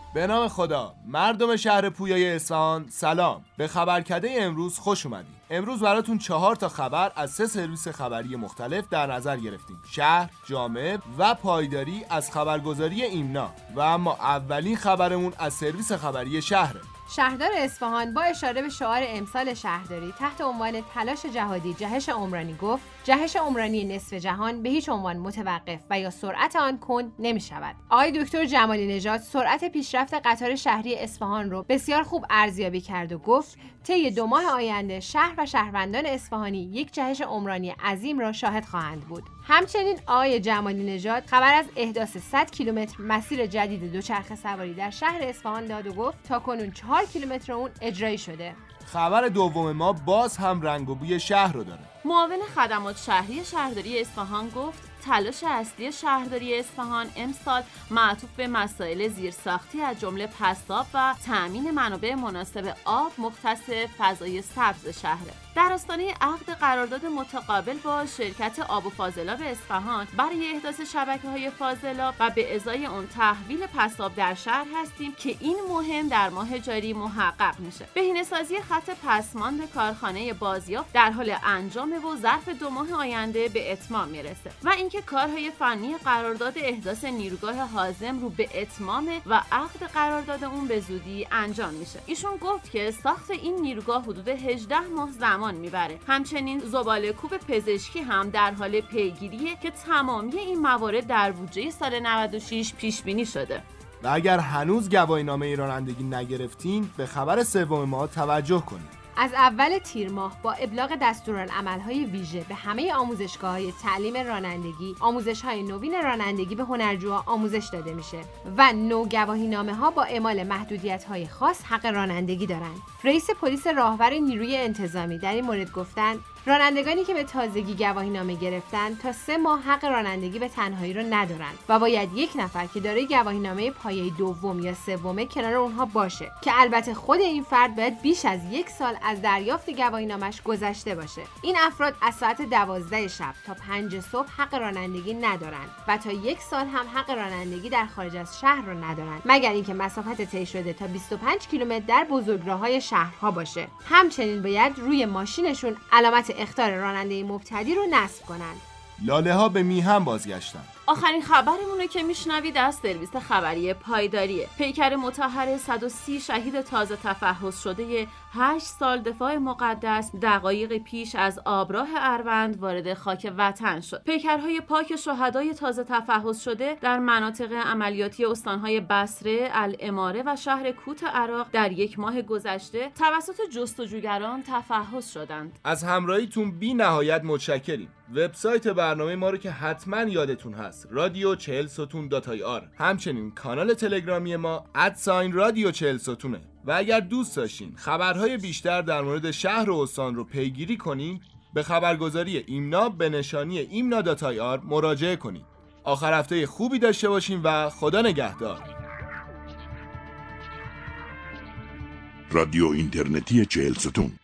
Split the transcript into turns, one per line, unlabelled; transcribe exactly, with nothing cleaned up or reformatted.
به نام خدا. مردم شهر پویای اصفهان سلام. به خبرکده امروز خوش اومدید. امروز براتون چهار تا خبر از سه سرویس خبری مختلف در نظر گرفتیم: شهر، جامعه و پایداری از خبرگزاری ایمنا. و اما اولین خبرمون از سرویس خبری شهره.
شهردار اصفهان با اشاره به شعار امسال شهرداری تحت عنوان تلاش جهادی جهش عمرانی گفت: جهش عمرانی نصف جهان به هیچ عنوان متوقف و یا سرعت آن کند نمی شود. آقای دکتر جمالی نژاد سرعت پیشرفت قطار شهری اصفهان رو بسیار خوب ارزیابی کرد و گفت طی دو ماه آینده شهر و شهروندان اصفهانی یک جهش عمرانی عظیم را شاهد خواهند بود. همچنین آقای جمالی نژاد خبر از احداث صد کیلومتر مسیر جدید دوچرخه سواری در شهر اصفهان داد و گفت تاکنون چهار کیلومتر اون اجرایی شده.
خبر دوم ما باز هم رنگ و بوی شهر رو داره.
معاون خدمات شهری شهرداری اصفهان گفت تلاش اصلی شهرداری اصفهان امسال معطوف به مسائل زیرساختی از جمله پساب و تأمین منابع مناسب آب مختص فضای سبز شهره. در آستانه عقد قرارداد متقابل با شرکت آب و فاضلاب اصفهان برای احداث شبکه‌های فاضلاب و به ازای اون تحویل پساب در شهر هستیم که این مهم در ماه جاری محقق میشه. بهینه‌سازی خط پسماند کارخانه بازیافت در حال انجام و ظرف دو ماه آینده به اتمام میرسه و اینکه کارهای فنی قرارداد احداث نیروگاه هاضم رو به اتمامه و عقد قرارداد اون به زودی انجام میشه. ایشون گفت که ساخت این نیروگاه حدود هجده ماه زمان میبره. همچنین زباله‌کوب پزشکی هم در حال پیگیریه که تمامی این موارد در بودجه سال نود و شش پیش بینی شده.
و اگر هنوز گواهینامه رانندگی نگرفتین به خبر سوم ما توجه کنید.
از اول تیر ماه با ابلاغ دستورالعمل‌های ویژه به همه آموزشگاه‌های تعلیم رانندگی، آموزش‌های نوین رانندگی به هنرجوها آموزش داده میشه و نو گواهینامه‌ها با اعمال محدودیت‌های خاص حق رانندگی دارند. رئیس پلیس راهور نیروی انتظامی در این مورد گفتند رانندگانی که به تازگی گواهینامه گرفتن تا سه ماه حق رانندگی به تنهایی رو ندارند و باید یک نفر که دارای گواهینامه پایه دوم یا سومه کنار اونها باشه که البته خود این فرد باید بیش از یک سال از دریافت گواهینامه‌اش گذشته باشه. این افراد از ساعت دوازده شب تا پنج صبح حق رانندگی ندارند و تا یک سال هم حق رانندگی در خارج از شهر رو ندارند مگر اینکه مسافت طی شده تا بیست و پنج کیلومتر در بزرگراه‌های شهرها باشه. همچنین باید روی ماشینشون علامت اخطار راننده مبتدی رو نصب کنند.
لاله ها به میهن بازگشتن.
آخرین خبرمونه که میشنوید از سرویس خبری پایداریه. پیکر مطهر صد و سی شهید تازه تفحص شده هشت سال دفاع مقدس دقایق پیش از آبراه اروند وارد خاک وطن شد. پیکرهای پاک شهدای تازه تفحص شده در مناطق عملیاتی استانهای بصره، العماره و شهر کوت عراق در یک ماه گذشته توسط جستجوگران تفحص شدند.
از همراهیتون بی نهایت متشکریم. وبسایت برنامه ما رو که حتما یادتون هست رادیو چهل ستون دات آی آر. همچنین کانال تلگرامی ما ادساین رادیو چهل ستونه. و اگر دوست داشتین خبرهای بیشتر در مورد شهر و استان رو پیگیری کنین به خبرگزاری ایمنا به نشانی ایمنا دات آی آر مراجعه کنید. آخر هفته خوبی داشته باشین و خدا نگهدار.
رادیو اینترنتی چهل ستون.